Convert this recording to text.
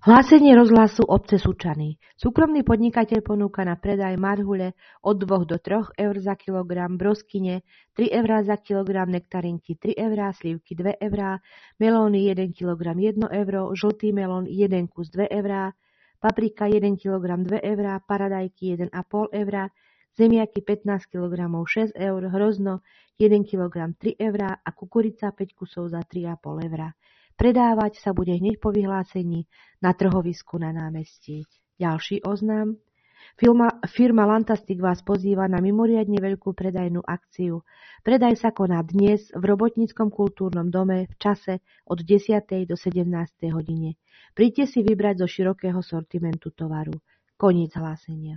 Hlásenie rozhlasu obce Sučany. Súkromný podnikateľ ponúka na predaj marhule od 2 do 3 eur za kilogram, broskyne 3 eurá za kilogram, nektarinky 3 eurá, slivky 2 eurá, melóny 1 kilogram 1 euro, žltý melón 1 kus 2 eurá, paprika 1 kilogram 2 eurá, paradajky 1,5 eurá, zemiaky 15 kilogramov 6 eur, hrozno 1 kilogram 3 eurá a kukurica 5 kusov za 3,5 eurá. Predávať sa bude hneď po vyhlásení na trhovisku na námestí. Ďalší oznám. Firma Lantastic vás pozýva na mimoriadne veľkú predajnú akciu. Predaj sa koná dnes v Robotníckom kultúrnom dome v čase od 10. do 17. hodine. Príďte si vybrať zo širokého sortimentu tovaru. Koniec hlásenia.